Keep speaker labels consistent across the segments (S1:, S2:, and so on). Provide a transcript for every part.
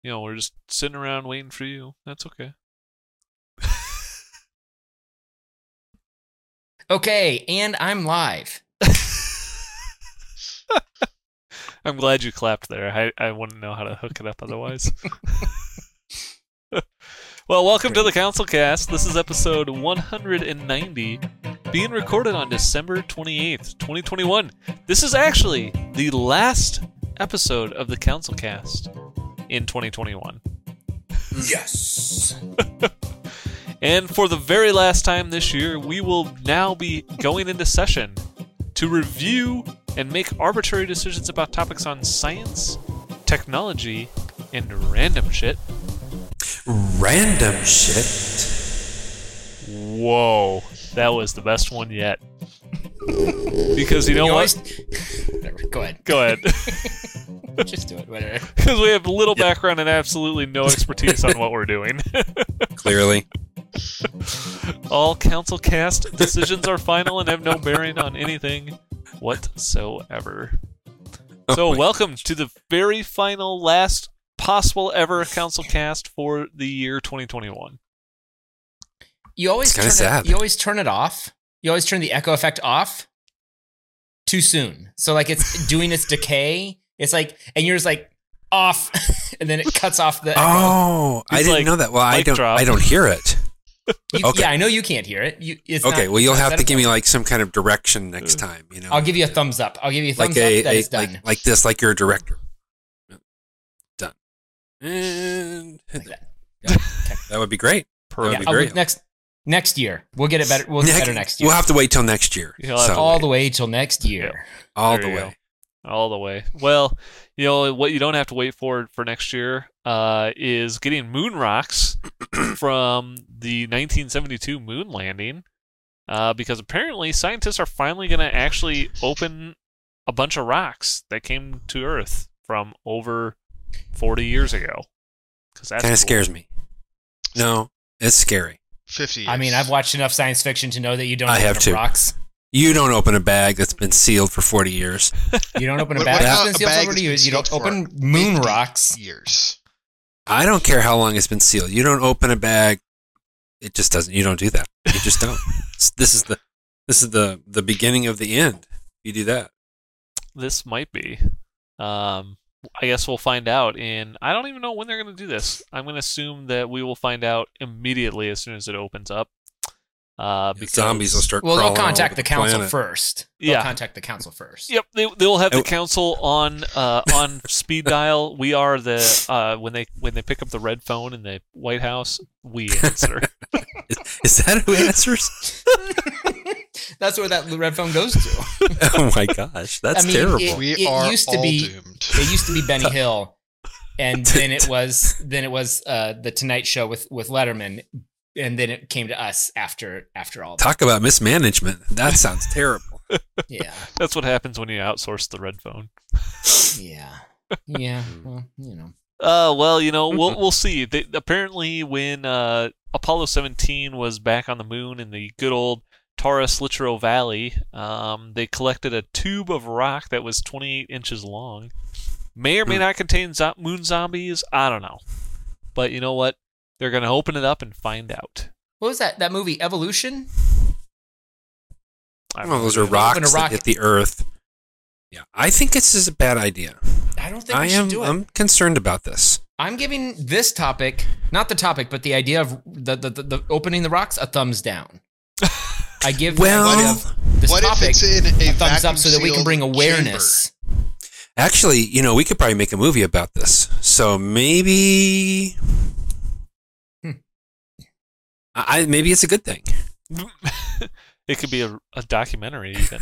S1: we're just sitting around waiting for you. That's okay.
S2: Okay, and I'm live.
S1: I'm glad you clapped there. I wouldn't know how to hook it up otherwise. Well, welcome to the Council Cast. This is episode 190, being recorded on December 28th, 2021. This is actually the last episode of the Council Cast in 2021.
S2: Yes.
S1: And for the very last time this year, we will now be going into session to review and make arbitrary decisions about topics on science, technology, and random shit.
S3: Random shit?
S1: Whoa, that was the best one yet. Because you know what?
S2: Go ahead.
S1: Go ahead.
S2: Just do it, whatever.
S1: Because we have little background and absolutely no expertise on what we're doing.
S3: Clearly.
S1: All Council Cast decisions are final and have no bearing on anything whatsoever. So welcome to the very final, last possible ever Council Cast for the year 2021.
S2: You always
S3: It's kinda sad.
S2: You always turn it off. You always turn the echo effect off too soon. So like it's doing its decay. It's like, and you're just like off, and then it cuts off the echo.
S3: Oh, I didn't know that. Well, I don't hear it. Okay.
S2: Yeah, I know you can't hear it. It's
S3: Okay,
S2: not,
S3: well, you'll
S2: it's not
S3: have to
S2: set
S3: give
S2: up
S3: me
S2: for
S3: like some kind of direction next time.
S2: I'll give you a thumbs up. I'll give you a thumbs
S3: like
S2: up that it's done.
S3: like this, like you're a director. Done. And
S2: Like that. Yeah, okay.
S3: that would be great. That would be
S2: I'll-
S3: great.
S2: Next year we'll get it better. We'll get better next year.
S3: We'll have to wait till next year.
S1: You'll have to
S2: all the way till next year.
S3: all
S1: There
S3: the
S1: you
S3: way.
S1: All the way. Well, what you don't have to wait for next year is getting moon rocks from the 1972 moon landing, because apparently scientists are finally going to actually open a bunch of rocks that came to Earth from over 40 years ago.
S3: Kind of scares me. No, it's scary.
S4: 50 years.
S2: I mean, I've watched enough science fiction to know that you don't
S3: I
S2: open
S3: have
S2: up
S3: too.
S2: rocks.
S3: You don't open a bag that's been sealed for 40 years.
S2: You don't open a
S4: What
S2: bag.
S4: about
S2: That's
S4: a
S2: been sealed
S4: bag
S2: for
S4: that's
S2: 40 years.
S4: been
S2: You don't
S4: sealed for
S2: open moon
S4: 50
S2: rocks.
S4: years.
S3: I don't care how long it's been sealed. You don't open a bag. It just doesn't. You don't do that. You just don't. This is the beginning of the end. You do that.
S1: This might be. I guess we'll find out I don't even know when they're going to do this. I'm going to assume that we will find out immediately as soon as it opens up. Because
S3: Zombies will start.
S2: Well, they'll
S3: crawling all
S2: contact
S3: over
S2: the council
S3: planet.
S2: first.
S1: Yeah.
S2: They'll contact the council first.
S1: Yep, they'll have the council on speed dial. We are the when they pick up the red phone in the White House, we answer.
S3: Is that who answers?
S2: That's where that red phone goes to.
S3: Oh my gosh, that's terrible.
S4: We are
S2: used to
S4: all
S2: be,
S4: doomed.
S2: It used to be Benny Hill, and then it was the Tonight Show with Letterman, and then it came to us after all that.
S3: Talk about mismanagement. That sounds terrible.
S2: Yeah,
S1: That's what happens when you outsource the red phone.
S2: yeah. Well, you know.
S1: We'll see. Apparently, when Apollo 17 was back on the moon in the good old Taurus Littrow Valley, they collected a tube of rock that was 28 inches long. May or may not contain moon zombies. I don't know. But you know what? They're going to open it up and find out.
S2: What was that movie, Evolution?
S3: Well, those are rocks that hit the Earth. Yeah, I think this is a bad idea.
S2: I don't think we should do it.
S3: I'm concerned about this.
S2: I'm giving this topic, not the topic, but the idea of the opening the rocks, a thumbs down. I give the idea of this
S4: What if
S2: topic
S4: it's in a
S2: thumbs up so that we can bring
S4: vacuum-sealed
S2: awareness.
S3: Actually, we could probably make a movie about this. So maybe, maybe it's a good thing.
S1: It could be a documentary, even.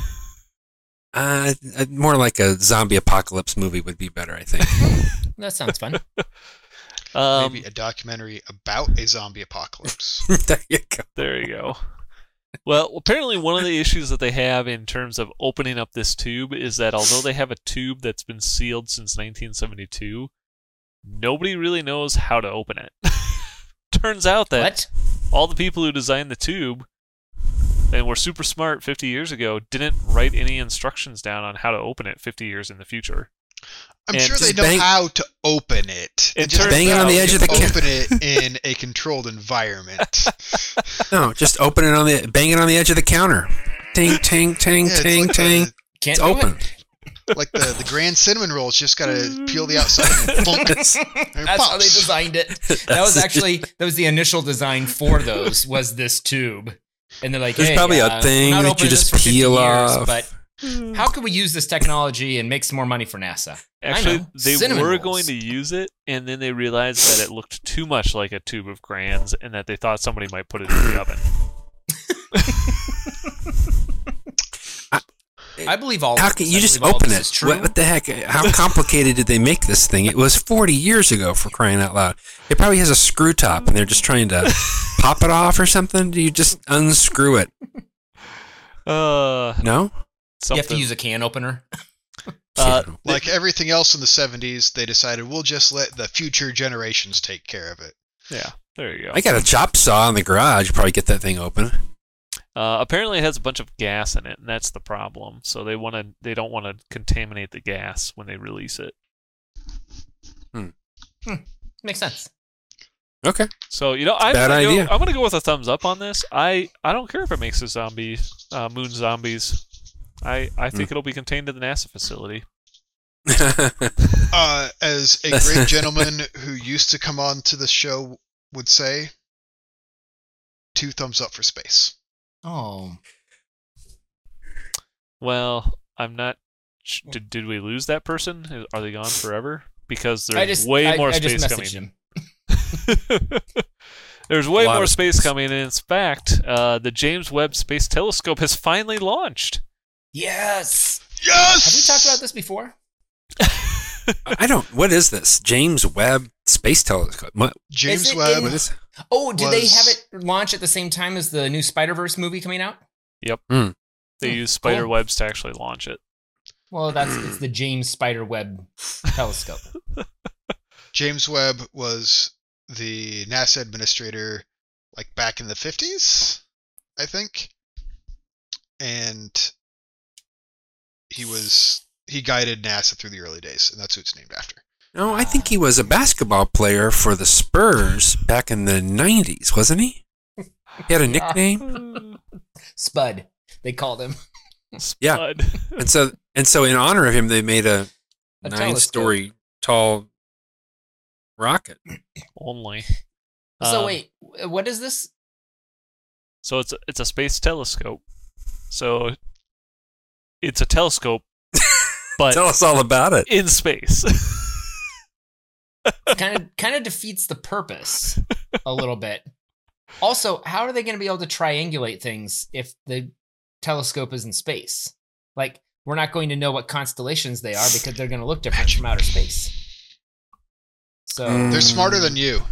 S3: More like a zombie apocalypse movie would be better, I think.
S2: That sounds fun.
S4: Maybe a documentary about a zombie apocalypse.
S3: There you go.
S1: There you go. Well, apparently one of the issues that they have in terms of opening up this tube is that although they have a tube that's been sealed since 1972, nobody really knows how to open it. Turns out that all the people who designed the tube and were super smart 50 years ago didn't write any instructions down on how to open it 50 years in the future.
S4: I'm
S1: And
S4: sure they
S3: just
S4: know
S3: bang-
S4: how to open it.
S1: It
S4: It just
S1: turns
S3: Bang it on
S1: out-
S3: the edge of the
S4: open it in a controlled environment.
S3: No, just open it bang it on the edge of the counter. Ting, ting, ting,
S4: Yeah, it's
S3: ting,
S4: like
S3: ting.
S2: Can't
S3: It's
S2: do
S3: open.
S4: Like the grand cinnamon rolls, just gotta peel the outside and bonk. And
S2: That's how they
S4: pops.
S2: designed it. That was the initial design for those, was this tube. And they're like,
S3: There's
S2: hey,
S3: probably a
S2: we're
S3: thing
S2: not
S3: that you
S2: opening
S3: just
S2: this for 50
S3: peel
S2: years,
S3: off.
S2: But how can we use this technology and make some more money for NASA?
S1: Actually,
S2: I know.
S1: they
S2: Cinnamon
S1: were
S2: rolls.
S1: going to use it, and then they realized that it looked too much like a tube of crayons, and that they thought somebody might put it in the oven.
S2: I believe all.
S3: How
S2: of
S3: can
S2: this.
S3: you
S2: I
S3: just
S2: believe all
S3: open
S2: this
S3: it?
S2: is true.
S3: What the heck? How complicated did they make this thing? It was 40 years ago, for crying out loud. It probably has a screw top, and they're just trying to pop it off or something. Do you just unscrew it? No?
S2: You
S1: Something.
S2: have to use a can opener.
S4: Like everything else in the 70s, they decided we'll just let the future generations take care of it.
S1: Yeah, there you go.
S3: I got a chop saw in the garage. Probably get that thing open.
S1: Apparently, it has a bunch of gas in it, and that's the problem. So they don't want to contaminate the gas when they release it.
S2: Makes sense.
S3: Okay.
S1: So I'm
S3: Bad idea.
S1: gonna go with a thumbs up on this. I don't care if it makes a moon zombies. I think it'll be contained in the NASA facility.
S4: As a great gentleman who used to come on to the show would say, 2 thumbs up for space.
S2: Oh,
S1: Well, I'm not. Did we lose that person? Are they gone forever? Because
S2: I
S1: there's
S2: just
S1: way more
S2: I just
S1: space
S2: messaged
S1: coming.
S2: him.
S1: There's way
S3: A lot
S1: more
S3: of
S1: space
S3: space.
S1: coming in. In fact, the James Webb Space Telescope has finally launched.
S2: Yes.
S4: Yes!
S2: Have we talked about this before?
S3: I don't. What is this? James Webb Space Telescope. What
S4: James
S2: Is it
S4: Webb.
S3: is it?
S2: Oh, did they
S4: Was-
S2: have it launch at the same time as the new Spider-Verse movie coming out?
S1: They use spider
S2: cool.
S1: webs to actually launch it.
S2: Well, it's the James Spider Webb telescope.
S4: James Webb was the NASA administrator like back in the 50s, I think. And he guided NASA through the early days, and that's who it's named after.
S3: No, I think he was a basketball player for the Spurs back in the 90s, wasn't he? He had a nickname.
S2: Spud, they called him.
S3: Yeah.
S1: Spud.
S3: And so in honor of him, they made a
S2: A
S3: 9-story tall rocket.
S1: Only.
S2: So
S1: Um,
S2: wait, what is this?
S1: So it's a space telescope. So it's a telescope, but
S3: Tell us all about it.
S1: in space.
S2: Kind of defeats the purpose a little bit. Also, how are they going to be able to triangulate things if the telescope is in space? Like, we're not going to know what constellations they are because they're going to look different from outer space. So
S4: They're smarter than you.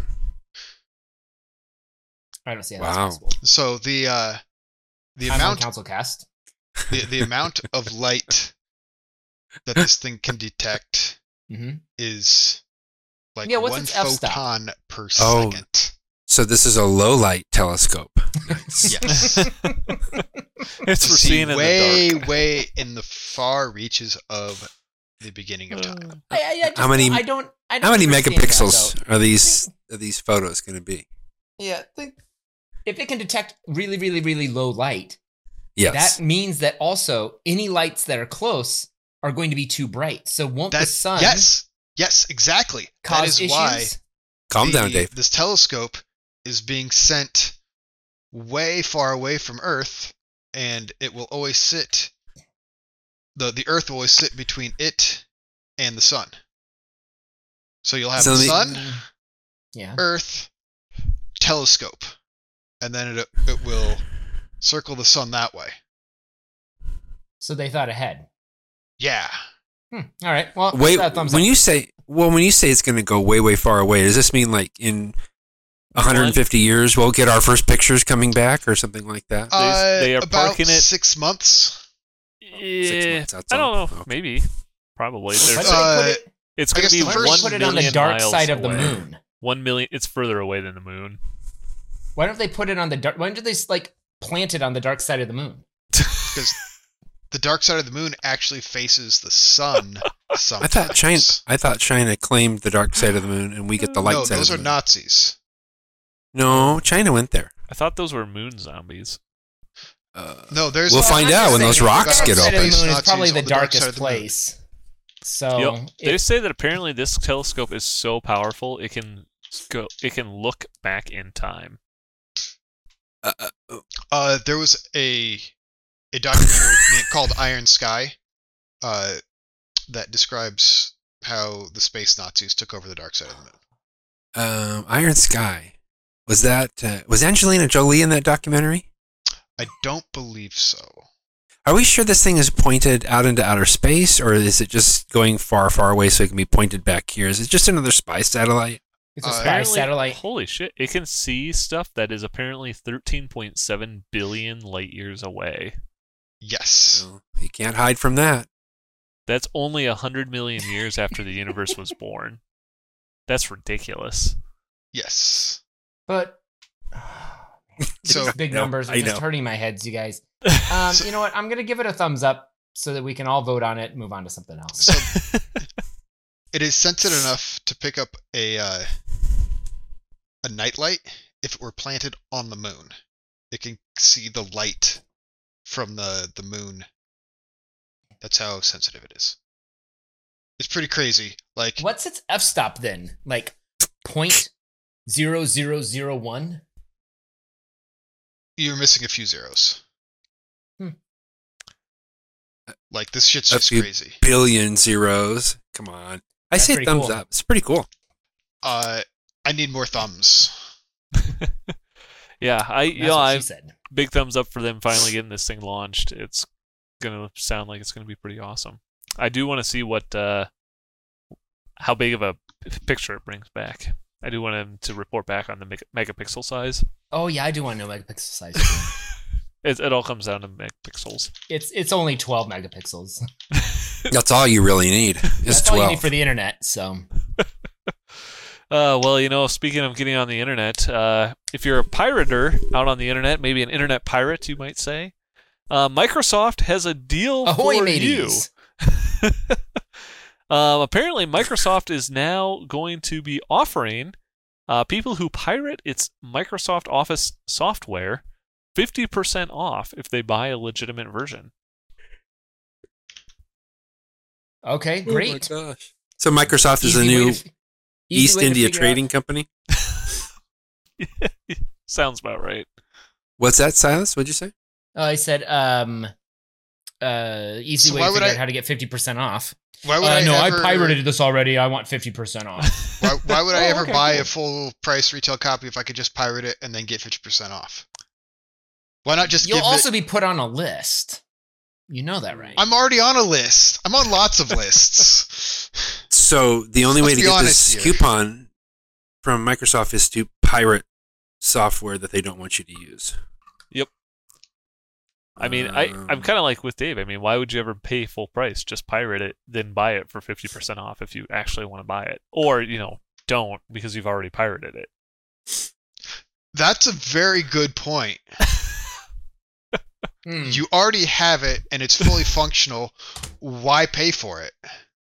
S2: I don't see how
S3: Wow.
S2: that's possible.
S4: So the
S2: I'm on
S4: amount
S2: Council Cast.
S4: the amount of light that this thing can detect
S2: Mm-hmm.
S4: is like
S2: Yeah, what's
S4: 1
S2: its f-stop?
S4: photon per
S3: Oh.
S4: second.
S3: So this is a low light telescope. Nice.
S4: Yes.
S1: It's
S4: To
S1: for
S4: see
S1: seeing in
S4: way,
S1: the dark.
S4: way in the far reaches of the beginning of time.
S3: How many-
S2: I don't
S3: How many
S2: understand that,
S3: megapixels are these photos going to be?
S2: though. Yeah, if it can detect really, really, really low light,
S3: Yes.
S2: that means that also any lights that are close are going to be too bright. So won't the
S4: That's
S2: sun
S4: yes, exactly. That
S2: cause
S4: is
S2: issues?
S4: why
S3: Calm down, Dave.
S4: this telescope is being sent way far away from Earth, and it will always sit. The Earth will always sit between it and the sun. So you'll have
S3: So
S4: the
S3: the-
S4: sun,
S2: Yeah.
S4: Earth, telescope, and then it will circle the sun that way.
S2: So they thought ahead.
S4: Yeah.
S2: All right. Well,
S3: Wait,
S2: that's a thumbs
S3: when
S2: up.
S3: you say it's going to go way, way far away, does this mean like in 150 years we'll get our first pictures coming back or something like that?
S1: They are
S4: about
S1: parking it-
S4: 6 months.
S1: 6
S3: months, that's
S1: I don't
S3: all.
S1: know.
S3: Okay.
S1: Maybe. Probably.
S2: Why
S1: There's,
S2: did they put it?
S1: it's
S4: I
S1: going to
S4: guess
S1: be
S4: the
S2: Why
S4: first-
S2: don't
S1: 1
S2: they put it on the
S1: million
S2: dark
S1: miles
S2: side of the
S1: away.
S2: moon?
S1: 1 million. It's further away than the moon.
S2: Why don't they put it on the dark? Why don't they like plant it on the dark side of the moon?
S4: Because the dark side of the moon actually faces the sun Sometimes.
S3: I thought China claimed the dark side of the moon, and we get the light
S4: No,
S3: side.
S4: those
S3: of
S4: are
S3: the moon.
S4: Nazis.
S3: No, China went there.
S1: I thought those were moon zombies.
S4: No, there's.
S3: We'll find
S2: I'm
S3: out
S2: just
S3: when those
S2: saying,
S3: rocks
S2: the
S3: get
S2: dark side of
S3: open.
S2: the moon is
S4: Nazis
S2: probably
S4: on
S2: the
S4: the dark side
S2: darkest
S4: of the moon.
S2: place. So
S1: Yep. They say that apparently this telescope is so powerful it can look back in time.
S4: There was a documentary called Iron Sky that describes how the space Nazis took over the dark side of the moon.
S3: Iron Sky. Was Angelina Jolie in that documentary?
S4: I don't believe so.
S3: Are we sure this thing is pointed out into outer space, or is it just going far, far away so it can be pointed back here? Is it just another spy satellite?
S2: it's a spy
S1: Apparently-
S2: satellite.
S1: Holy shit! It can see stuff that is apparently 13.7 billion light years away.
S4: Yes.
S3: No, you can't hide from that.
S1: That's only 100 million years after the universe was born. That's ridiculous.
S4: Yes.
S2: But
S4: So
S2: these big
S3: No,
S2: numbers are
S3: I
S2: just
S3: know.
S2: hurting my heads, you guys.
S4: So-
S2: You know what? I'm gonna give it a thumbs up so that we can all vote on it and move on to something else.
S4: So it is sensitive enough to pick up a nightlight if it were planted on the moon. It can see the light from the moon. That's how sensitive it is. It's pretty crazy. Like
S2: What's its f-stop then? Like 0.0001?
S4: you're missing a few zeros.
S2: Hmm.
S4: Like this shit's
S3: A
S4: just
S3: few-
S4: crazy.
S3: Billion zeros. Come on. I
S2: That's
S3: say
S2: pretty
S3: thumbs
S2: cool.
S3: up. It's pretty cool.
S4: I need more thumbs.
S1: Yeah,
S2: That's what she said.
S1: big thumbs up for them finally getting this thing launched. It's gonna sound like it's gonna be pretty awesome. I do want to see what how big of a picture it brings back. I do want them to report back on the megapixel size.
S2: Oh yeah, I do want to know megapixel size. too.
S1: It all comes down to megapixels.
S2: it's only 12 megapixels.
S3: That's all you really need. Is
S2: That's all you
S3: 12.
S2: need for the internet. So
S1: Well, speaking of getting on the internet, if you're a pirater out on the internet, maybe an internet pirate, you might say, Microsoft has a deal
S2: ahoy,
S1: for
S2: mateys!
S1: you. Apparently, Microsoft is now going to be offering people who pirate its Microsoft Office software 50% off if they buy a legitimate version.
S2: Okay,
S3: Oh my
S2: great.
S3: gosh. So Microsoft is a
S2: Easy way
S3: new
S2: to fi- easy
S3: East
S2: way to
S3: India
S2: figure
S3: trading company.
S1: Sounds about right.
S3: What's that, Silas? What'd you say?
S2: out- I said easy
S4: So
S2: way
S4: why
S2: to
S4: would
S2: figure
S4: I-
S2: out how to get 50% off.
S4: Why would I
S2: No,
S4: ever,
S2: I pirated this already. I want 50% off.
S4: Why would I
S2: Oh,
S4: ever
S2: okay,
S4: buy
S2: cool.
S4: a full price retail copy if I could just pirate it and then get 50% off? Why not just
S2: You'll
S4: give
S2: also
S4: it?
S2: be put on a list. You know that, right?
S4: I'm already on a list. I'm on lots of lists.
S3: So the only way
S4: Let's
S3: to
S4: be
S3: get
S4: honest
S3: this
S4: here.
S3: coupon from Microsoft is to pirate software that they don't want you to use.
S1: Yep. I mean, I'm kind of like with Dave. I mean, why would you ever pay full price? Just pirate it, then buy it for 50% off if you actually want to buy it. Or, don't because you've already pirated it.
S4: That's a very good point.
S2: Hmm.
S4: You already have it and it's fully functional. Why pay for it?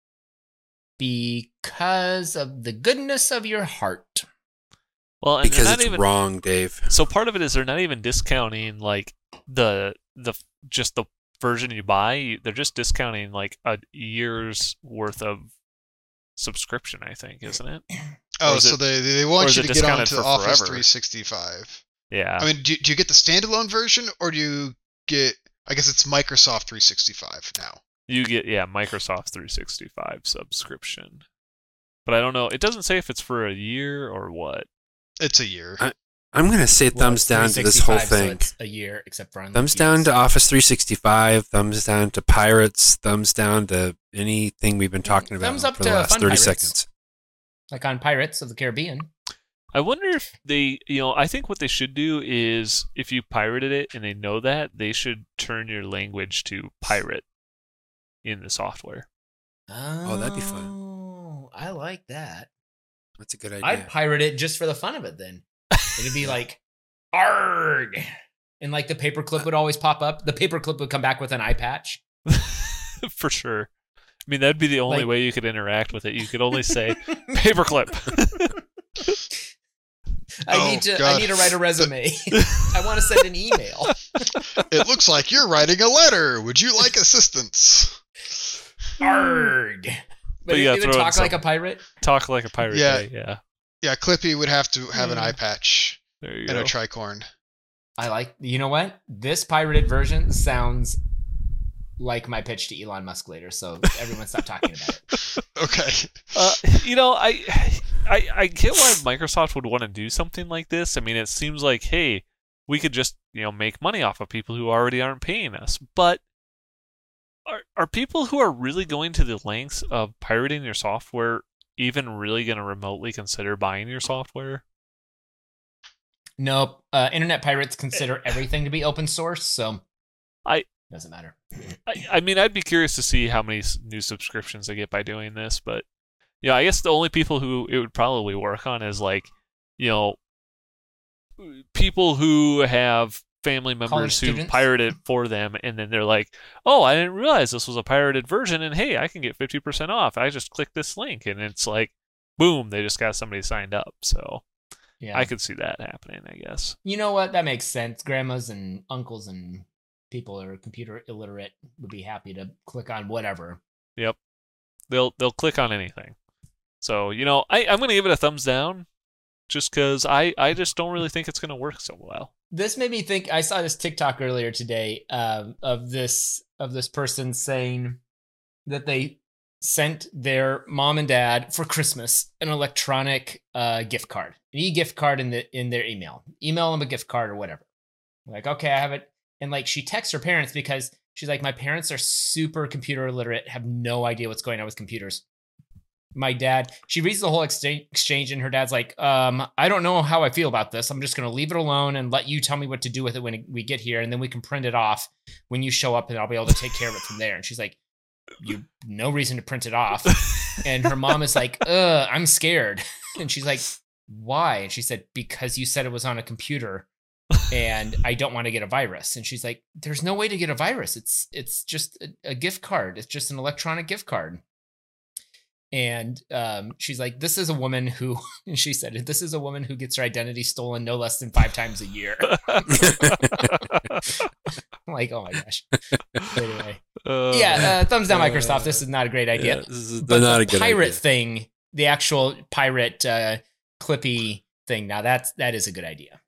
S2: Because of the goodness of your heart.
S1: Well, and
S3: because
S1: they're
S3: it's
S1: not even
S3: wrong, Dave.
S1: So part of it is they're not even discounting like the just the version you buy. They're just discounting like a year's worth of subscription, I think, isn't it?
S4: Oh,
S1: is
S4: so
S1: it-
S4: they
S1: or
S4: want
S1: is
S4: you
S1: it
S4: to get
S1: discounted
S4: onto
S1: for
S4: Office
S1: forever?
S4: 365.
S1: Yeah.
S4: I mean, do you get the standalone version or do you get? I guess it's Microsoft 365 now.
S1: You get Microsoft 365 subscription. But I don't know. It doesn't say if it's for a year or what.
S4: It's a year.
S3: I'm going to say
S2: Well,
S3: thumbs
S2: it's
S3: down to this whole
S2: 365, so
S3: thing.
S2: it's a year, except for
S3: Thumbs down to Office 365. Thumbs down to pirates. Thumbs down to anything we've been talking about
S2: Thumbs up
S3: for the
S2: to
S3: last
S2: fun
S3: 30
S2: pirates.
S3: seconds.
S2: like on Pirates of the Caribbean.
S1: I wonder if they, I think what they should do is if you pirated it and they know that, they should turn your language to pirate in the software.
S2: Oh,
S3: that'd be fun.
S2: Oh, I like that.
S3: That's a good idea.
S2: I'd pirate it just for the fun of it then. It'd be like, arg! And like the paperclip would always pop up. The paperclip would come back with an eye patch.
S1: For sure. mean, that'd be the only
S2: Like-
S1: way you could interact with it. You could only say paperclip.
S2: I need to write a resume. I want to send an email.
S4: It looks like you're writing a letter. Would you like assistance?
S2: Arg. But
S1: you
S2: you
S1: gotta
S2: even
S1: throw in
S2: talk like a pirate.
S1: Talk like a pirate.
S4: Yeah.
S1: Yeah.
S4: Yeah, Clippy would have to have an eye patch
S1: There you
S4: and
S1: go.
S4: a tricorn.
S2: I like. You know what? This pirated version sounds like my pitch to Elon Musk later. So everyone stop talking about it.
S4: Okay.
S1: I get why Microsoft would want to do something like this. I mean, it seems like, hey, we could just make money off of people who already aren't paying us. But are people who are really going to the lengths of pirating your software even really going to remotely consider buying your software?
S2: Nope. Internet pirates consider everything to be open source, so doesn't matter.
S1: I mean, I'd be curious to see how many new subscriptions they get by doing this, but I guess the only people who it would probably work on is like, people who have family members who
S2: students?
S1: pirate it for them, and then they're like, oh, I didn't realize this was a pirated version, and hey, I can get 50% off. I just clicked this link, and it's like, boom, they just got somebody signed up. So
S2: Yeah.
S1: I could see that happening, I guess.
S2: You know what? That makes sense. Grandmas and uncles and people that are computer illiterate would be happy to click on whatever.
S1: Yep. They'll click on anything. So, I'm going to give it a thumbs down just because I just don't really think it's going to work so well.
S2: This made me think. I saw this TikTok earlier today of this person saying that they sent their mom and dad for Christmas an electronic gift card, an e-gift card in their email. Email them a gift card or whatever. Like, okay, I have it. And like, she texts her parents because she's like, my parents are super computer illiterate, have no idea what's going on with computers. My dad, she reads the whole exchange, and her dad's like, I don't know how I feel about this. I'm just going to leave it alone and let you tell me what to do with it when we get here. And then we can print it off when you show up, and I'll be able to take care of it from there. And she's like, you no reason to print it off. And her mom is like, I'm scared. And she's like, why? And she said, because you said it was on a computer and I don't want to get a virus. And she's like, there's no way to get a virus. It's just a gift card. It's just an electronic gift card. And she's like, this is a woman who, and she said, this is a woman who gets her identity stolen no less than 5 times a year. I'm like, oh my gosh. Anyway. Thumbs down, Microsoft. This is not a great idea.
S3: Yeah, this is
S2: But
S3: not
S2: the
S3: a good
S2: pirate
S3: idea.
S2: thing, the actual pirate Clippy thing, now that is a good idea.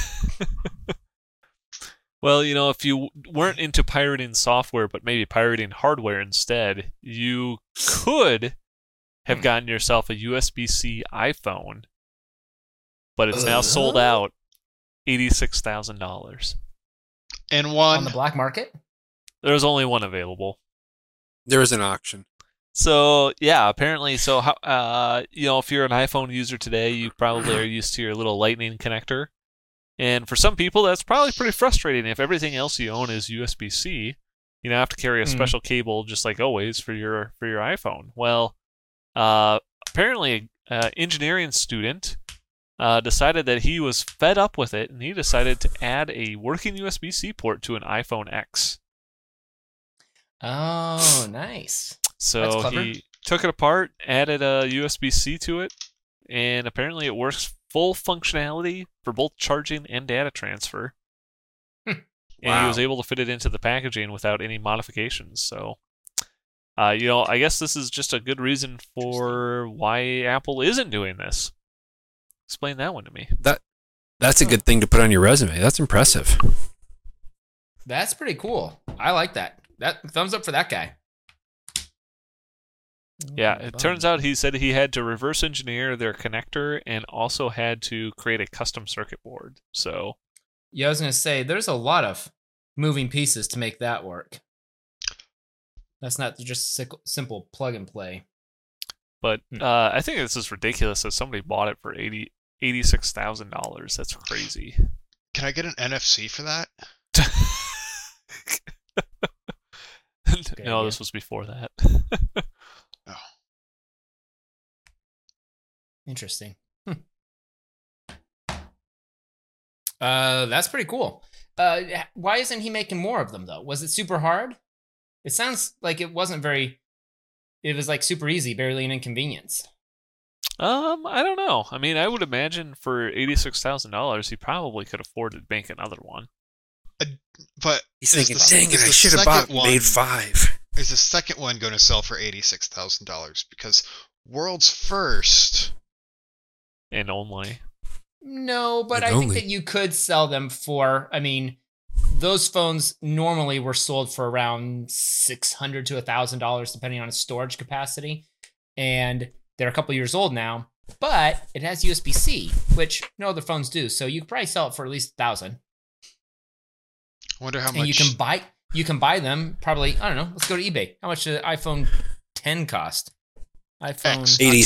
S1: Well, if you weren't into pirating software, but maybe pirating hardware instead, you could have gotten yourself a USB-C iPhone, but it's now sold out $86,000.
S4: And
S2: On
S4: one.
S2: the black market?
S1: There's only one available.
S3: There was an auction.
S1: So, yeah, apparently, if you're an iPhone user today, you probably are used to your little lightning connector. And for some people, that's probably pretty frustrating if everything else you own is USB-C. You have to carry a special cable, just like always, for your iPhone. Well, apparently, an engineering student decided that he was fed up with it, and he decided to add a working USB-C port to an iPhone X.
S2: Oh, nice. That's
S1: So
S2: clever.
S1: he took it apart, added a USB-C to it, and apparently it works full functionality for both charging and data transfer. And he was able to fit it into the packaging without any modifications. So, I guess this is just a good reason for why Apple isn't doing this. Explain that one to me.
S3: That's a good thing to put on your resume. That's impressive.
S2: That's pretty cool. I like that. That thumbs up for that guy.
S1: Yeah, it turns out he said he had to reverse engineer their connector and also had to create a custom circuit board. So,
S2: Yeah, I was going to say, there's a lot of moving pieces to make that work. That's not just simple plug and play.
S1: but I think this is ridiculous that somebody bought it for $86,000. That's crazy.
S4: Can I get an NFC for that?
S1: No,
S2: idea.
S1: this was before that.
S2: Interesting. That's pretty cool. Why isn't he making more of them, though? Was it super hard? It sounds like it wasn't very it was like super easy, barely an inconvenience.
S1: I don't know. I mean, I would imagine for $86,000, he probably could afford to bank another one.
S4: But
S3: He's
S4: is
S3: thinking,
S4: the-
S3: dang it,
S4: is
S3: I
S4: the
S3: should have
S4: second
S3: made 5.
S4: Is the second one going to sell for $86,000? Because world's first.
S1: And only.
S2: No, but
S3: And
S2: I think
S3: only-
S2: that you could sell them for, I mean, those phones normally were sold for around $600 to $1,000, depending on its storage capacity. And they're a couple years old now, but it has USB-C, which no other phones do. So you could probably sell it for at least $1,000.
S4: I wonder how
S2: And
S4: much.
S2: you can buy them probably, I don't know, let's go to eBay. How much did iPhone 10 cost? iPhone
S4: X.
S3: 80.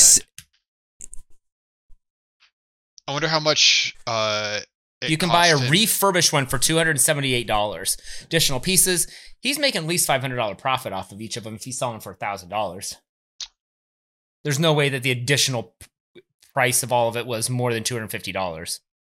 S4: I wonder how much.
S2: You can buy a
S4: cost him.
S2: refurbished one for $278. Additional pieces. He's making at least $500 profit off of each of them if he's selling for $1,000. There's no way that the additional price of all of it was more than $250.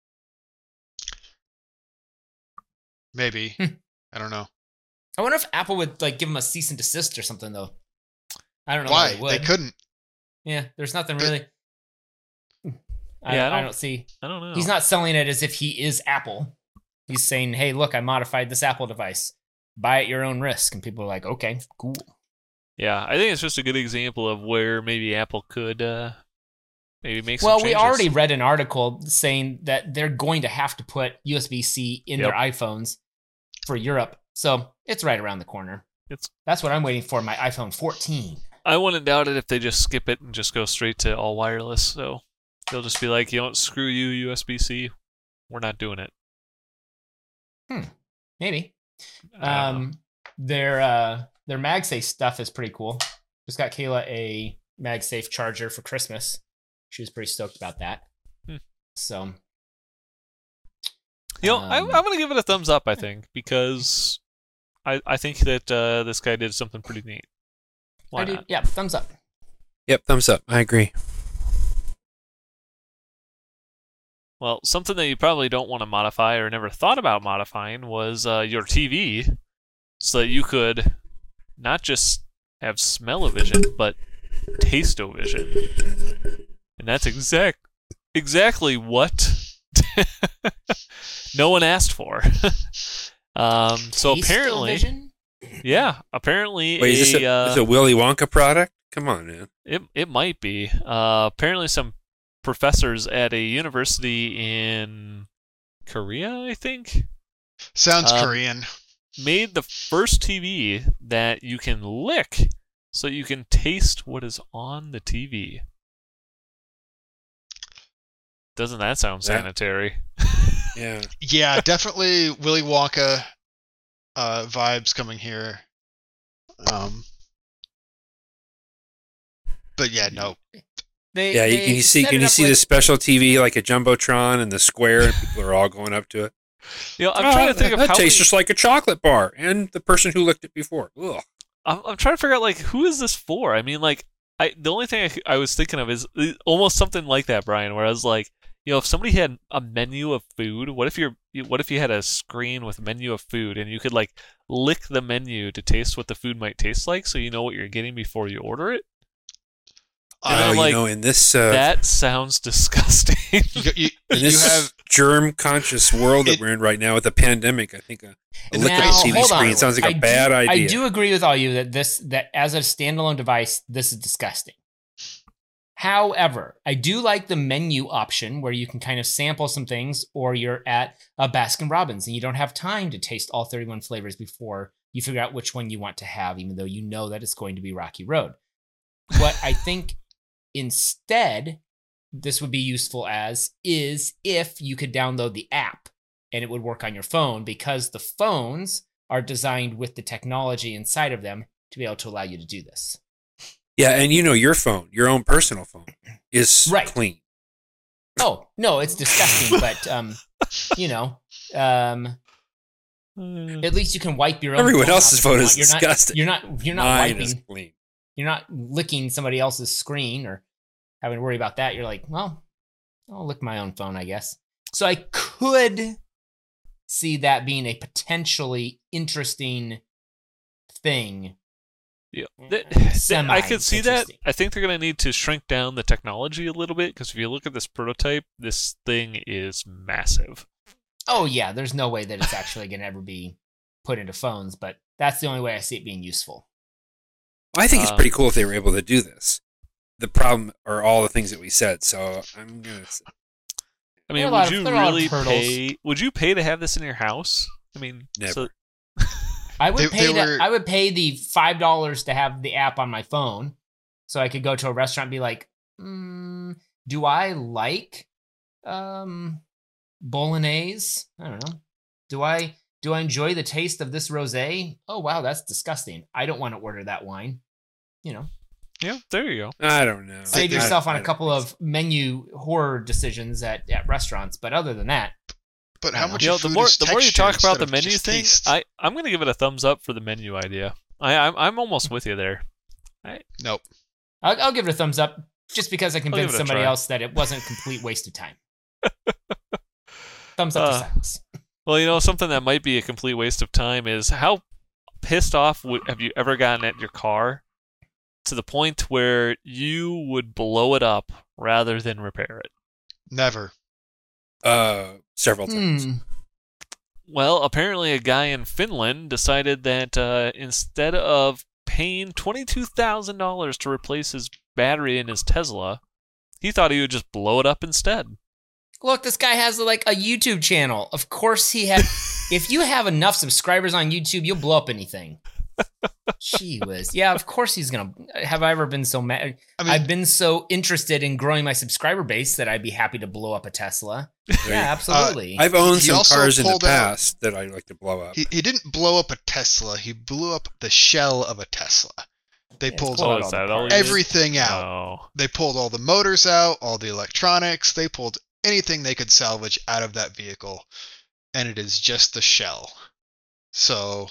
S4: Maybe. I don't know.
S2: I wonder if Apple would like give him a cease and desist or something though. I don't know
S4: Why?
S2: why they would.
S4: They couldn't.
S2: Yeah, there's nothing
S4: But-
S2: really.
S1: Yeah,
S2: I don't see.
S1: I don't know.
S2: He's not selling it as if he is Apple. He's saying, "Hey, look, I modified this Apple device. Buy at your own risk." And people are like, "Okay, cool."
S1: Yeah, I think it's just a good example of where maybe Apple could maybe make some
S2: Well,
S1: changes.
S2: we already read an article saying that they're going to have to put USB-C in
S1: Yep.
S2: their iPhones for Europe. So it's right around the corner.
S1: It's-
S2: That's what I'm waiting for, my iPhone 14.
S1: I wouldn't doubt it if they just skip it and just go straight to all wireless. So they'll just be like, you know, screw you, USB-C. We're not doing it.
S2: Maybe.
S1: I don't know.
S2: Their MagSafe stuff is pretty cool. Just got Kayla a MagSafe charger for Christmas. She was pretty stoked about that.
S1: Hmm.
S2: So,
S1: You know, I'm going to give it a thumbs up, I think, because I think that this guy did something pretty neat. Why
S2: I do.
S1: not?
S2: Yeah, thumbs up.
S3: Yep, thumbs up. I agree.
S1: Well, something that you probably don't want to modify or never thought about modifying was your TV, so that you could not just have smell-o-vision, but taste-o-vision. And that's exactly what no one asked for. So apparently,
S2: Taste-o-vision?
S1: yeah, apparently
S3: Wait, is this a Willy Wonka product? Come on, man.
S1: It might be. Apparently, some professors at a university in Korea, I think,
S4: Sounds Korean.
S1: made the first TV that you can lick, so you can taste what is on the TV. Doesn't that sound
S3: That-
S1: sanitary?
S3: Yeah.
S4: Yeah, definitely Willy Wonka vibes coming here. But yeah, no.
S3: Yeah, can you see
S2: set it up
S3: the
S2: like-
S3: special TV like a jumbotron in the square, and people are all going up to it?
S1: You know, I'm trying to think of
S3: that
S1: how
S3: tastes
S1: many-
S3: just like a chocolate bar, and the person who licked it before. Ugh.
S1: I'm trying to figure out like who is this for? I mean, like the only thing I was thinking of is almost something like that, Brian, where I was like, you know, if somebody had a menu of food, what if you had a screen with a menu of food and you could like lick the menu to taste what the food might taste like, so you know what you're getting before you order it? And
S3: Oh,
S1: I'm like,
S3: in this
S1: that sounds disgusting.
S4: You
S3: in this
S4: have
S3: germ-conscious world that
S4: It-
S3: we're in right now with the pandemic, I think a
S4: Now,
S3: liquid TV
S2: hold on.
S3: screen sounds like a bad idea.
S2: I do agree with all you that as a standalone device, this is disgusting. However, I do like the menu option where you can kind of sample some things, or you're at a Baskin Robbins and you don't have time to taste all 31 flavors before you figure out which one you want to have, even though you know that it's going to be Rocky Road. What I think instead this would be useful as is if you could download the app and it would work on your phone, because the phones are designed with the technology inside of them to be able to allow you to do this.
S3: Yeah, and your phone, your own personal phone, is
S2: Right.
S3: clean.
S2: Oh, no, it's disgusting, but at least you can wipe your own.
S3: Everyone
S2: phone
S3: else's
S2: off.
S3: phone is
S2: You're not-
S3: disgusting.
S2: You're not
S3: Mine
S2: wiping.
S3: is clean.
S2: You're not licking somebody else's screen or having to worry about that. You're like, well, I'll lick my own phone, I guess. So I could see that being a potentially interesting thing
S1: Yeah,
S2: Semi
S1: I could see that.
S2: interesting.
S1: I think they're going to need to shrink down the technology a little bit because if you look at this prototype, this thing is massive.
S2: Oh yeah, there's no way that it's actually going to ever be put into phones, but that's the only way I see it being useful.
S3: I think it's pretty cool if they were able to do this. The problem are all the things that we said, so I'm going to...
S1: I mean, would you really pay? Would you pay to have this in your house? I mean,
S3: Never.
S2: I would
S4: They were-
S2: I would pay the $5 to have the app on my phone, so I could go to a restaurant and be like, do I like bolognese? I don't know. Do I enjoy the taste of this rosé? Oh wow, that's disgusting. I don't want to order that wine. You know,
S1: yeah, there you go.
S3: I don't know.
S2: save yourself on a couple of menu horror decisions at restaurants, but other than that,
S4: But how much
S1: You know,
S4: of
S1: the
S4: food
S1: more
S4: is
S1: the more you
S4: texture
S1: talk about
S4: instead
S1: the
S4: of
S1: menu
S4: just
S1: thing,
S4: taste?
S1: I'm going to give it a thumbs up for the menu idea. I'm almost with you there.
S4: Nope.
S2: I'll give it a thumbs up just because I
S1: give it
S2: convinced
S1: a
S2: somebody
S1: try.
S2: else that it wasn't a complete waste of time. Thumbs up to Silas.
S1: Well, you know, something that might be a complete waste of time is how pissed off have you ever gotten at your car to the point where you would blow it up rather than repair it?
S4: Never.
S3: Several times.
S1: Well, apparently a guy in Finland decided that instead of paying $22,000 to replace his battery in his Tesla, he thought he would just blow it up instead.
S2: Look, this guy has like a YouTube channel. Of course he has. If you have enough subscribers on YouTube, you'll blow up anything. Gee whiz. Yeah, of course he's going to. Have I ever been so mad?
S4: I mean,
S2: I've been so interested in growing my subscriber base that I'd be happy to blow up a Tesla. Yeah, absolutely.
S3: I've owned
S4: He
S3: some
S4: also
S3: cars in the
S4: pulled out-
S3: past that I like to blow up.
S4: he didn't blow up a Tesla. He blew up the shell of a Tesla. They
S2: Yeah,
S4: pulled
S2: pull out
S1: is
S2: all the
S1: that all
S2: parts.
S1: he did?
S4: everything out.
S1: Oh.
S4: They pulled all the motors out, all the electronics. They pulled anything they could salvage out of that vehicle, and it is just the shell. So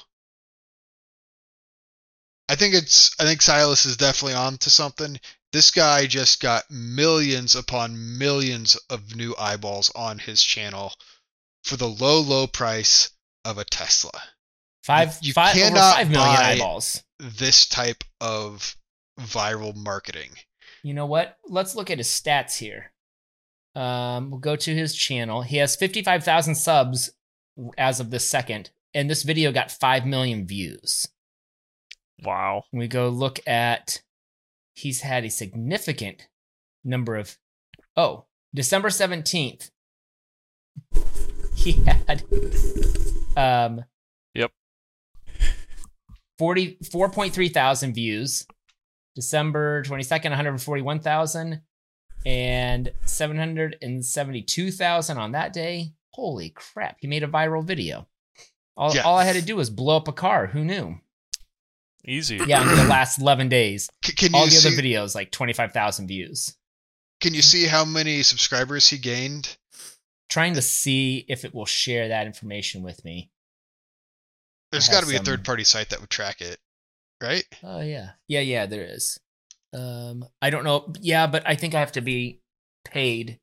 S4: I think Silas is definitely on to something. This guy just got millions upon millions of new eyeballs on his channel for the low price of a Tesla. You
S2: over
S4: cannot
S2: 5 million
S4: buy-
S2: eyeballs.
S4: This type of viral marketing.
S2: You know what? Let's look at his stats here. We'll go to his channel. He has 55,000 subs as of this second, and this video got 5 million views.
S1: Wow.
S2: We go look at, he's had a significant number of, December 17th, he had,
S1: Yep.
S2: 4.3 thousand views. December 22nd, 141,000 and 772,000 on that day. Holy crap. He made a viral video. All I had to do was blow up a car. Who knew?
S1: Easy.
S2: Yeah, in the last 11 days.
S4: Can
S2: All
S4: you
S2: the
S4: see?
S2: other videos, like 25,000 views.
S4: Can you see how many subscribers he gained?
S2: Trying to see if it will share that information with me.
S4: There's
S2: I
S4: got
S2: have
S4: to be a
S2: some-
S4: third-party site that would track it, right?
S2: Oh, yeah. Yeah, there is. I don't know. Yeah, but I think I have to be paid.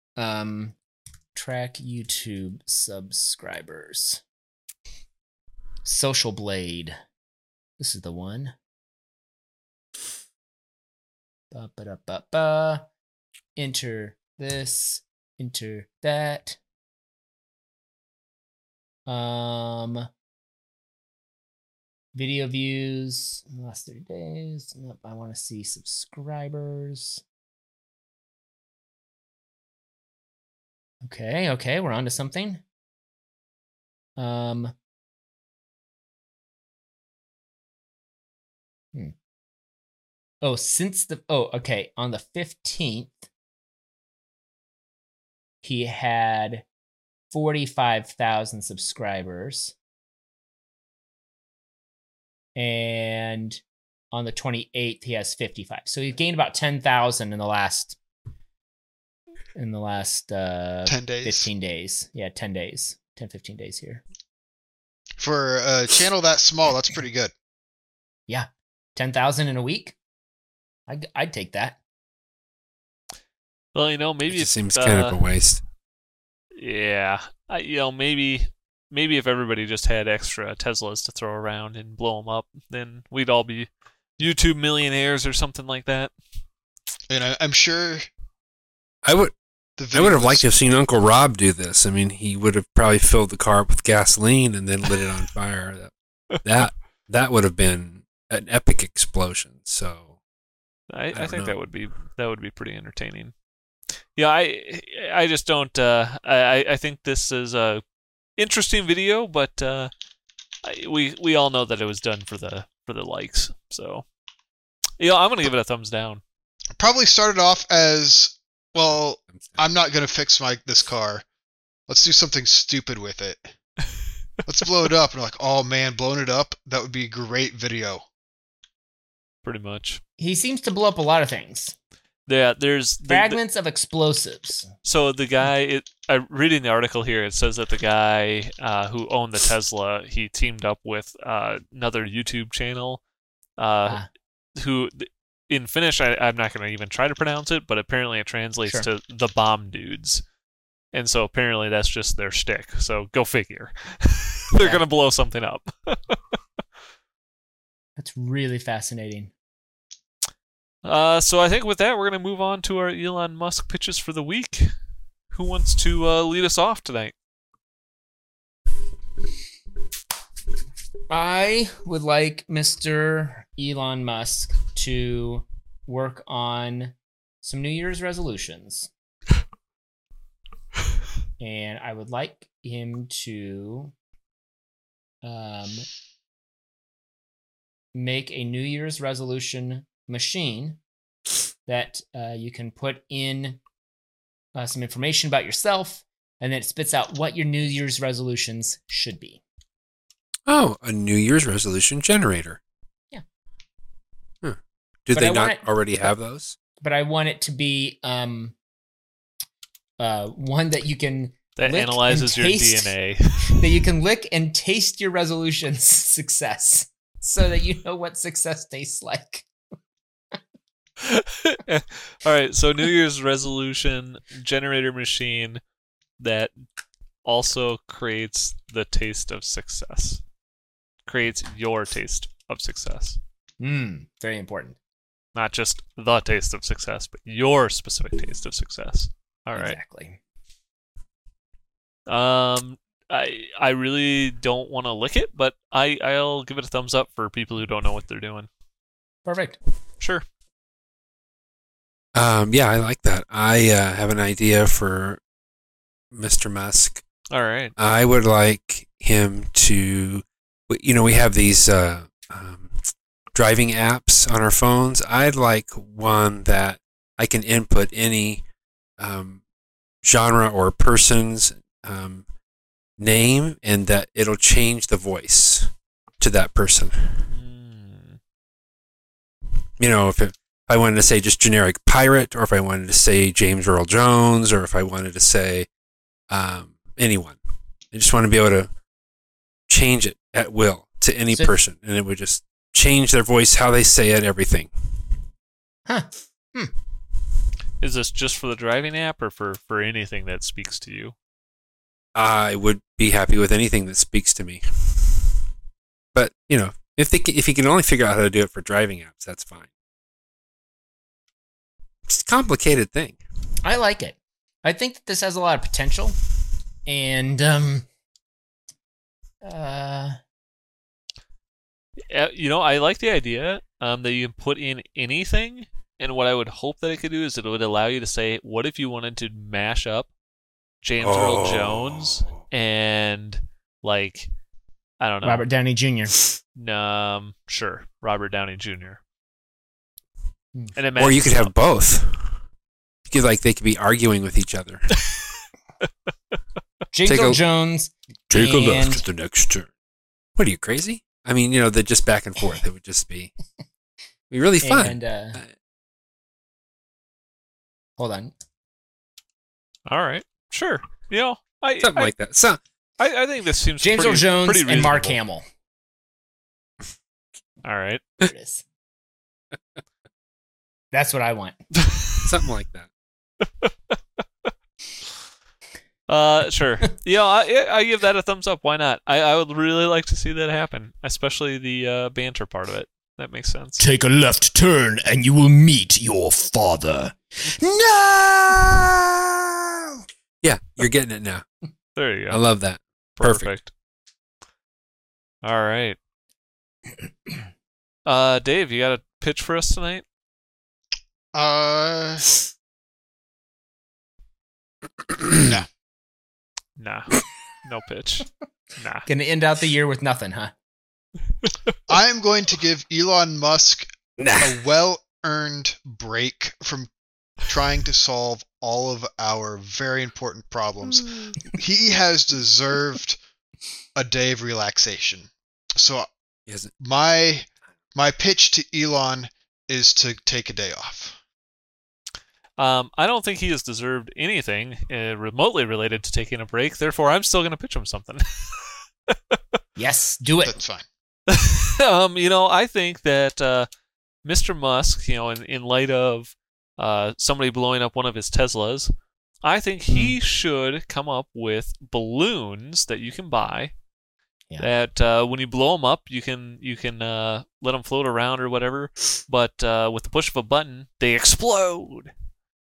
S2: Track YouTube subscribers. Social Blade. This is the one. Ba-ba-da-ba-ba. Enter this. Enter that. Video views in the last 30 days. Nope, I want to see subscribers. Okay, we're on to something. Oh, okay, on the 15th, he had 45,000 subscribers. And on the 28th, he has 55. So he gained about 10,000 in the last
S4: 10 days.
S2: 15 days. Yeah, 10 days. 10, 15 days here.
S4: For a channel that small, that's pretty good.
S2: Yeah. 10,000 in a week? I'd take that.
S1: Well, maybe
S3: It
S1: it's
S3: just seems kind of a waste.
S1: Yeah, maybe if everybody just had extra Teslas to throw around and blow them up, then we'd all be YouTube millionaires or something like that.
S4: And I'm sure
S3: I would
S4: the
S3: I
S4: video
S3: would have
S4: was-
S3: liked to have seen Uncle Rob do this. I mean, he would have probably filled the car up with gasoline and then lit it on fire. That would have been an epic explosion. So
S1: I
S3: don't
S1: think
S3: know.
S1: that would be pretty entertaining. Yeah, I just don't. I think this is a interesting video, but we all know that it was done for the likes. So yeah, I'm gonna give it a thumbs down.
S4: probably started off as, well, I'm not gonna fix this car. Let's do something stupid with it. Let's blow it up. And like, oh man, blowing it up, that would be a great video.
S1: Pretty much.
S2: He seems to blow up a lot of things.
S1: Yeah, there's
S2: Fragments of explosives.
S1: So the guy, reading the article here, it says that the guy who owned the Tesla, he teamed up with another YouTube channel, who in Finnish I'm not going to even try to pronounce it, but apparently it translates
S2: Sure.
S1: to the Bomb Dudes, and so apparently that's just their shtick. So go figure, they're
S2: Yeah.
S1: going to blow something up.
S2: That's really fascinating.
S1: So I think with that we're going to move on to our Elon Musk pitches for the week. Who wants to lead us off tonight?
S2: I would like Mr. Elon Musk to work on some New Year's resolutions. And I would like him to make a New Year's resolution machine that you can put in some information about yourself, and then it spits out what your New Year's resolutions should be.
S3: Oh, a New Year's resolution generator.
S2: Yeah.
S3: Huh. Do
S2: But
S3: they
S2: I want
S3: not
S2: it-
S3: already have those?
S2: But I want it to be one that you can
S1: That
S2: lick
S1: analyzes
S2: and
S1: your
S2: taste.
S1: DNA.
S2: that you can lick and taste your resolution's success, so that you know what success tastes like.
S1: All right, so New Year's resolution generator machine that also creates the taste of success. Creates your taste of success.
S2: Very important.
S1: Not just the taste of success, but your specific taste of success. All right.
S2: Exactly.
S1: I really don't want to lick it, but I'll give it a thumbs up for people who don't know what they're doing.
S2: Perfect.
S1: Sure.
S3: Yeah, I like that. I have an idea for Mr. Musk.
S1: All right.
S3: I would like him to, we have these driving apps on our phones. I'd like one that I can input any genre or person's name, and that it'll change the voice to that person. If I wanted to say just generic pirate, or if I wanted to say James Earl Jones, or if I wanted to say anyone. I just want to be able to change it at will to any
S2: So-
S3: person, and it would just change their voice, how they say it, everything.
S2: Huh.
S1: Is this just for the driving app or for anything that speaks to you?
S3: I would be happy with anything that speaks to me. But, if he can only figure out how to do it for driving apps, that's fine. It's a complicated thing.
S2: I like it. I think that this has a lot of potential, and
S1: I like the idea that you can put in anything, and what I would hope that it could do is it would allow you to say, what if you wanted to mash up James Earl Jones and, like, I don't know.
S2: Robert Downey Jr.
S1: Sure, Robert Downey Jr.
S2: Hmm.
S1: And it
S3: Or you
S1: matches
S3: could have
S1: up.
S3: both. They could be arguing with each other.
S2: James
S3: Take
S2: Earl
S3: a-
S2: Jones.
S3: Take a
S2: And-
S3: left at the next turn. What are you, crazy? I mean, they're just back and forth. It would just be really fun.
S2: And hold on.
S1: All right, sure.
S3: Something like that. So,
S1: I think this seems
S2: James Earl
S1: pretty
S2: Jones
S1: pretty
S2: and Mark
S1: reasonable.
S2: Hamill.
S1: All right.
S2: There it is. That's what I want.
S3: something like that.
S1: Sure. I give that a thumbs up. Why not? I would really like to see that happen, especially the banter part of it. That makes sense.
S2: Take a left turn and you will meet your father. No!
S3: Yeah, you're getting it now.
S1: There you go.
S3: I love that. Perfect.
S1: All right. Dave, you got a pitch for us tonight?
S4: No.
S1: Nah. No pitch. Nah.
S2: Gonna end out the year with nothing, huh?
S4: I'm going to give Elon Musk
S3: Nah.
S4: a well-earned break from trying to solve all of our very important problems. He has deserved a day of relaxation. So
S3: He hasn't-
S4: my pitch to Elon is to take a day off.
S1: I don't think he has deserved anything remotely related to taking a break. Therefore, I'm still going to pitch him something.
S2: Yes, do it.
S4: That's fine.
S1: I think that Mr. Musk, in light of somebody blowing up one of his Teslas, I think he should come up with balloons that you can buy.
S2: Yeah.
S1: That when you blow them up, you can let them float around or whatever. But with the push of a button, they explode.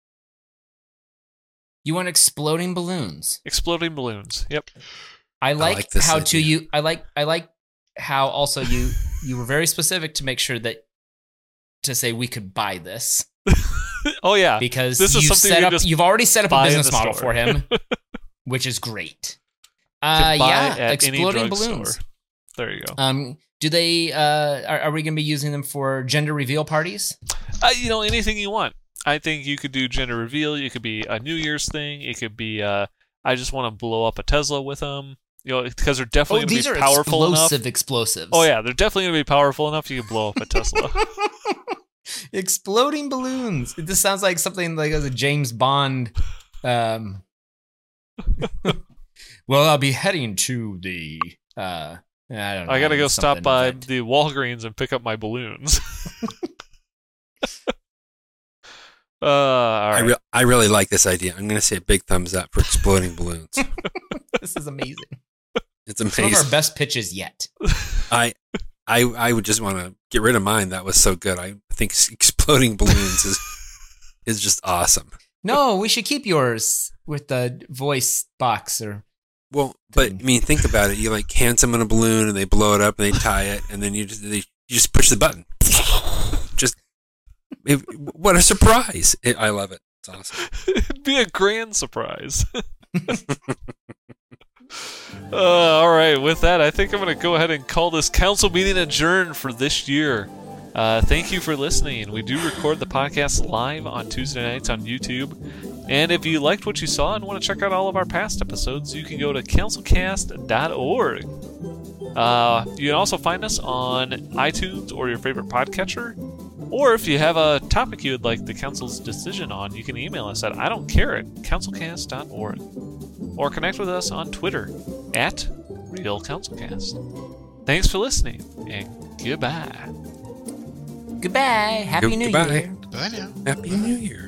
S2: You want exploding balloons.
S1: Exploding balloons. Yep.
S2: I like
S3: like this
S2: how
S3: idea.
S2: I like how also you were very specific to make sure that to say we could buy this
S1: Oh yeah.
S2: because
S1: This is something you just
S2: you've already set up a
S1: buy in
S2: business
S1: the
S2: model
S1: store.
S2: for him, which is great.
S1: Can buy
S2: Yeah,
S1: at any
S2: exploding
S1: drugstore.
S2: balloons.
S1: There you go.
S2: Do they are we going to be using them for gender reveal parties?
S1: Anything you want. I think you could do gender reveal. It could be a New Year's thing. It could be I just want to blow up a Tesla with them. Because they're definitely going
S2: these
S1: to
S2: are
S1: be powerful enough.
S2: explosives.
S1: Oh yeah, they're definitely going to be powerful enough you can blow up a Tesla.
S2: Exploding balloons. This sounds like something like as a James Bond. Well, I'll be heading to the. I don't know.
S1: I got to go stop
S2: something
S1: by
S2: event.
S1: the Walgreens and pick up my balloons. All right.
S3: I really like this idea. I'm going to say a big thumbs up for exploding balloons.
S2: This is amazing.
S3: It's
S2: Some of
S3: amazing.
S2: our best pitches yet.
S3: I would just want to get rid of mine. That was so good. I think exploding balloons is just awesome.
S2: No, we should keep yours with the voice box or.
S3: Well, but I mean, think about it. You like hand someone a balloon and they blow it up and they tie it, and then you just push the button. What a surprise! I love it. It's awesome.
S1: It'd be a grand surprise. All right, with that, I think I'm going to go ahead and call this council meeting adjourned for this year. Thank you for listening. We do record the podcast live on Tuesday nights on YouTube. And if you liked what you saw and want to check out all of our past episodes, you can go to councilcast.org. You can also find us on iTunes or your favorite podcatcher. Or if you have a topic you would like the council's decision on, you can email us at idon'tcare@councilcast.org. Or connect with us on Twitter @RealCouncilCast. Thanks for listening, and goodbye.
S2: Goodbye. Happy New
S3: Goodbye.
S2: Year.
S4: Bye now.
S3: Happy New Year.